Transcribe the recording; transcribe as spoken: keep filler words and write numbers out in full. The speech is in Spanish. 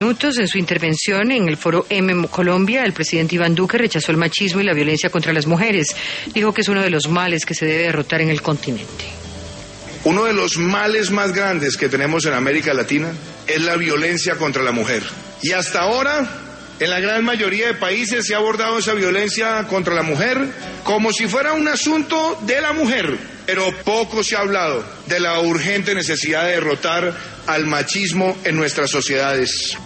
Minutos en su intervención en el foro M Colombia, el presidente Iván Duque rechazó el machismo y la violencia contra las mujeres. Dijo que es uno de los males que se debe derrotar en el continente. Uno de los males más grandes que tenemos en América Latina es la violencia contra la mujer. Y hasta ahora, en la gran mayoría de países se ha abordado esa violencia contra la mujer como si fuera un asunto de la mujer. Pero poco se ha hablado de la urgente necesidad de derrotar al machismo en nuestras sociedades.